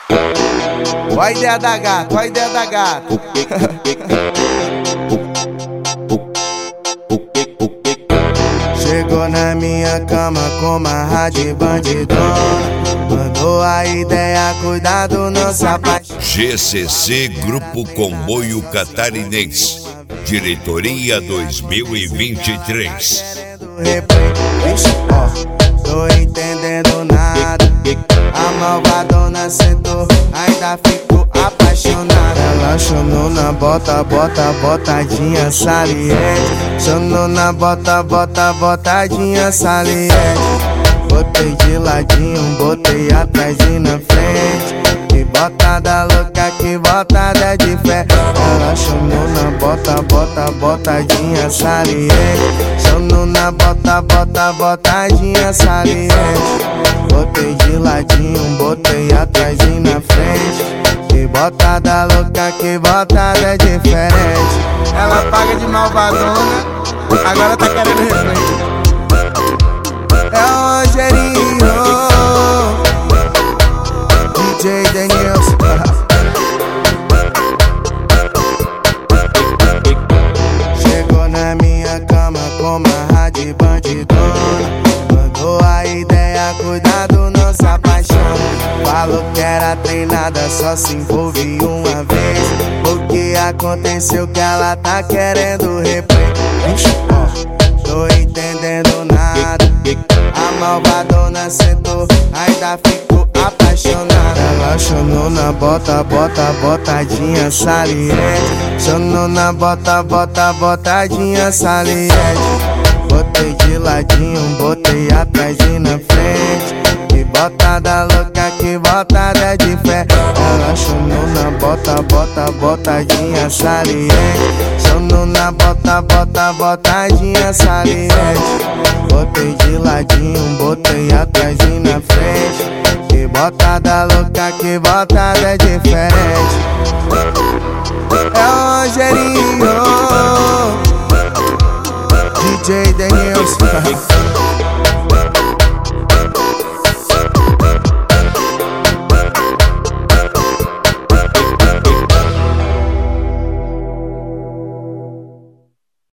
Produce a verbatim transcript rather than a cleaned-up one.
Ó a ideia da gata, ó a ideia da gata. Chegou na minha cama com uma rádio bandidona. Mandou a ideia, cuidado, não se apaixone. G C C Grupo Comboio Catarinense, Diretoria dois mil e vinte e três. Ixi, ó, tô entendendo nada. A malvadona sentou, ainda ficou apaixonada. Ela chamou na bota, bota, botadinha saliente. Chamou na bota, bota, botadinha saliente. Botei de ladinho, botei atrás e na frente. Que botada louca, que botada de fé. Ela chamou na bota, bota, botadinha saliente. Chamou na bota, bota, botadinha saliente. Botei de ladinho, botei atrás e na frente. Que botada louca, que botada diferente. Ela paga de malvadona, agora tá querendo respeito. É o Rogerinho, D J Denilson. Chegou na minha cama com uma rádio bandidona. Mandou a ideia, cuidado, não se apaixone. Falou que era treinada, só se envolve uma vez. O que aconteceu que ela tá querendo replay. Ixi, ó, tô entendendo nada. A malvadona sentou, ainda ficou apaixonada. Ela chamou na bota, bota, botadinha saliente. Chamou na bota, bota, botadinha saliente. Botei de ladinho, botei atrás e na frente. Que botada louca, que botada de fé. Ela chamou na bota, bota, botadinha saliente. Chamou na bota, bota, botadinha saliente. Botei de ladinho, botei atrás e na frente. Que botada louca, que botada diferente.